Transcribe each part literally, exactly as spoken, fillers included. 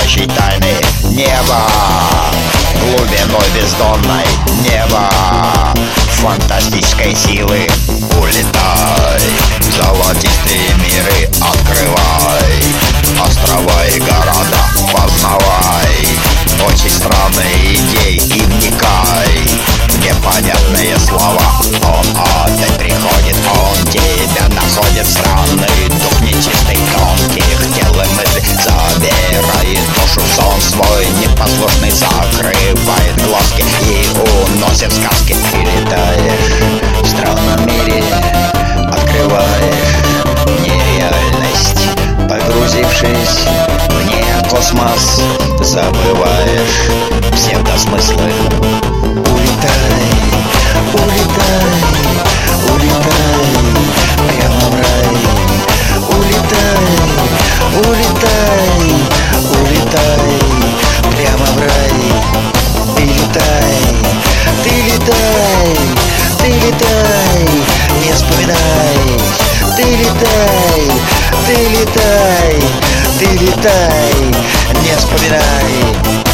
открывающий тайны неба, глубиной бездонной неба, фантастической силы улетай, золотистые миры открывай, острова и города познавай, очень странные идеи и вникай, непонятные слова. Он опять приходит, он тебя находит, странный дух нечистый, тонких тел и мыслей, забирает душу в сон свой непослушный, закрывает глазки и уносит сказки. Ты летаешь в странном мире, открываешь нереальность, погрузившись в некосмос, забываешь псевдосмыслы. Улетай, улетай, улетай прямо в рай. Улетай, улетай, улетай прямо в рай. Ты летай, ты летай, ты летай, не вспоминай. Ты летай, ты летай, ты летай, не вспоминай.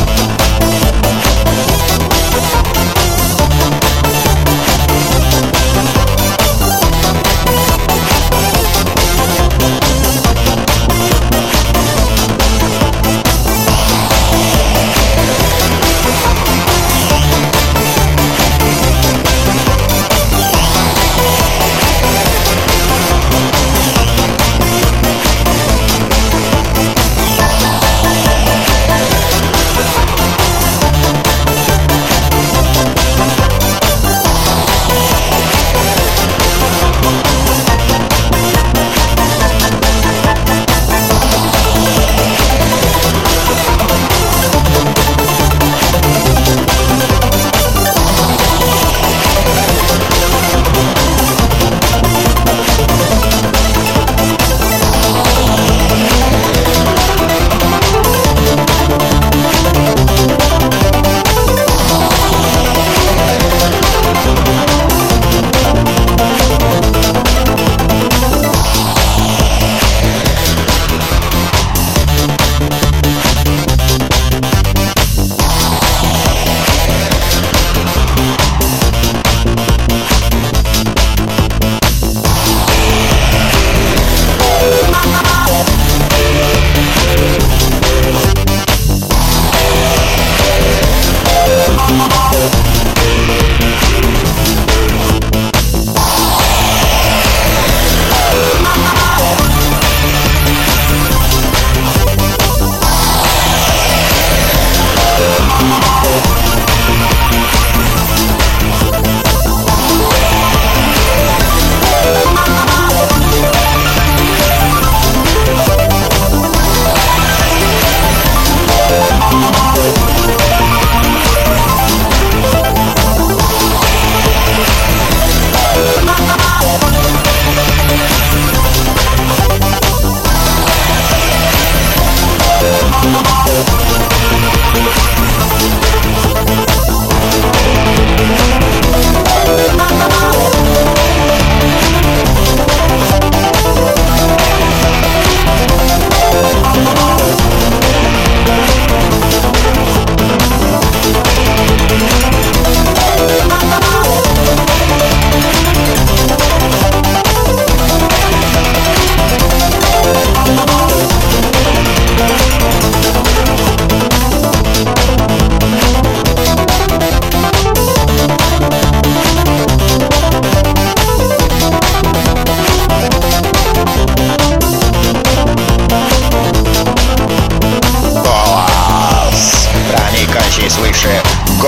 Свыше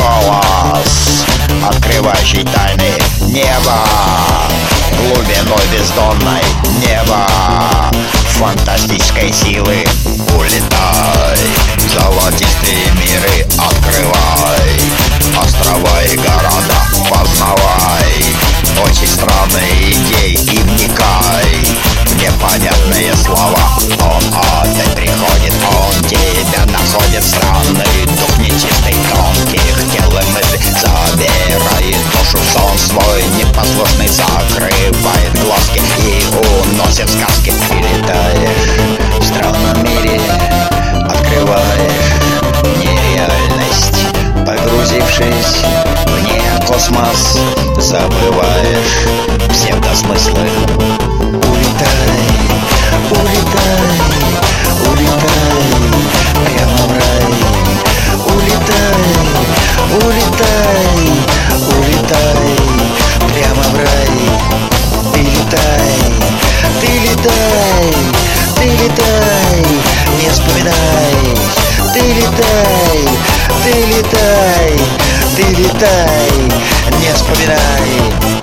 голос, открывающий тайны неба, глубиной бездонной неба, фантастической силы улетай, золотистые миры открывай, острова и города познавай, очень странные идеи и вникай, непонятные слова. Он опять приходит, он тебя находит, странный дух нечистый, тонких тел и мыслей, забирает душу в сон свой непослушный, закрывает глазки и уносит сказки. Ты летаешь в странном мире, открывай летай, ты летай, не вспоминай.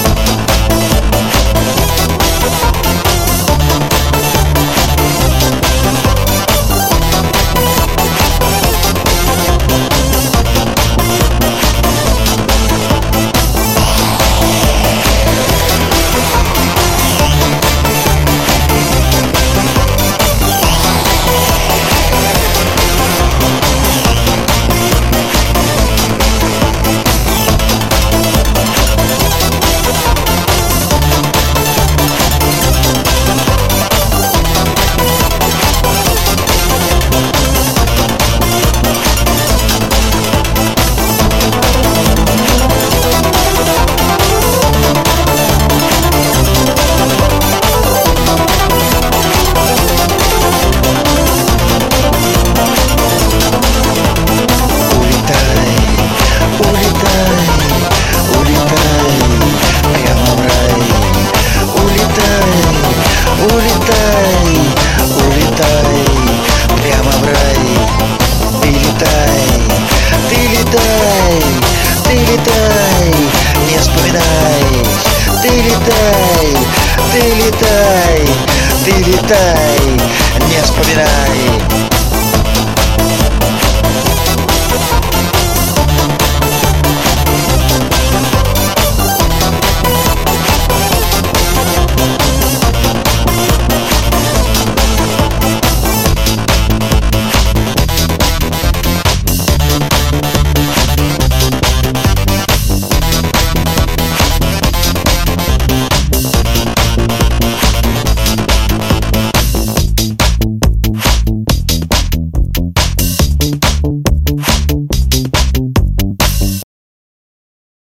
Улетай, улетай, прямо в рай. Ты летай, ты летай, ты летай, не вспоминай. Ты летай, ты летай, ты летай, не вспоминай.